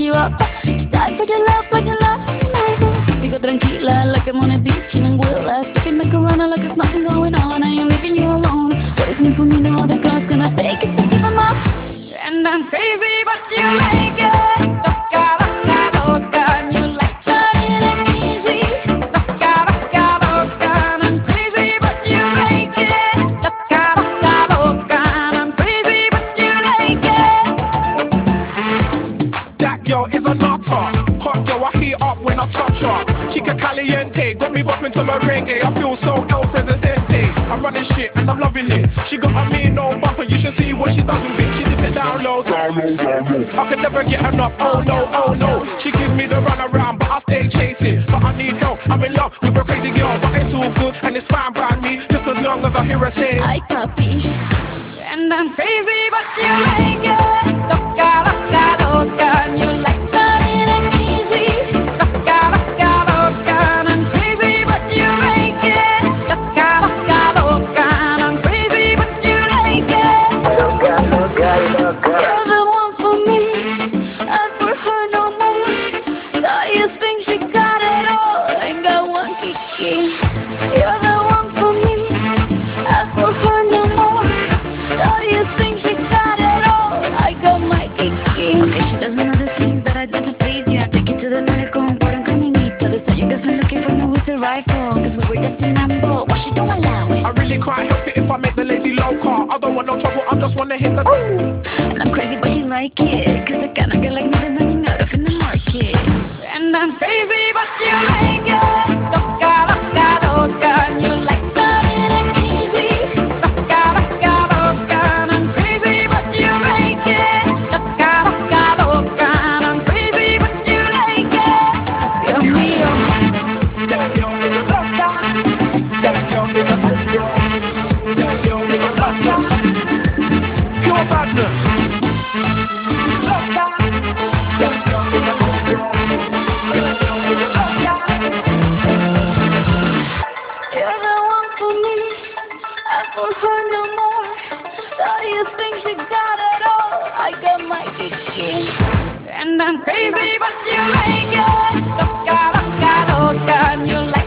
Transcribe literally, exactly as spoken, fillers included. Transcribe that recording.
you up. Die for your love, for your love, my sigo tranquila, like I'm on a beach, chilling with us. Taking the corona like there's nothing going on. I ain't leaving you alone. What is me for me? No other girl's gonna take it to keep 'em up. And I'm crazy, but you like it. Loca, loca, loca, and you like turning it easy. Loca, loca, loca, and I'm crazy, but you like it. Loca, loca, loca, and I'm crazy, but you like it. That girl is a nutter. Hot girl, I heat up when I touch her. Chica caliente, got me bopping to merengue. I feel so El Presidente. I'm running shit and I'm loving it. She got a mean no bumper, you should see what she does with it. She dip it down low, down low, down low. I can never get enough, oh no, oh no. She gives me the run around, but I stay chasing. But I need help, I'm in love with a crazy girl. But it's all good and it's fine by me, just as long as I hear her say Ay papi, and I'm crazy, but you like it. Loca, loca, loca, and you like turning it easy. Loca, loca, loca, and I'm crazy, but you like it. Loca, loca, loca, and I'm crazy, but you like it. Loca, loca, loca. You're the one for me, ask for her no more. Thought you think she got it all, ain't got one kiki. You're the one for me, ask for her no more. Thought you think she got it all, I got my kiki. Okay, she does me all the things that I do to please you. I take you to the Nordic con por un caminito. They said you guys been looking for me with a rifle, cause we were dancing Lambo. Why she don't allow it? I really can't help it if I make the lady loca. I don't want no trouble, I just wanna hit the And I'm crazy, but you like it, cause I kinda get like me, there's nothing out of in the market. And I'm crazy, but you like it. Loca, loca, loca, and you like turning it easy. Loca, loca, loca, and I'm crazy, but you like it. Loca, loca, loca, and I'm crazy, but you like it. Dios mío. That girl is a loca. That girl is a loca. That girl is a loca. Pure badness. Loca. That girl is a loca. That girl is a loca. You're the one for me, ask for her no more. Thought you think she got it all, I got my kiki. And I'm crazy, but you like it. Loca, loca, loca, and you like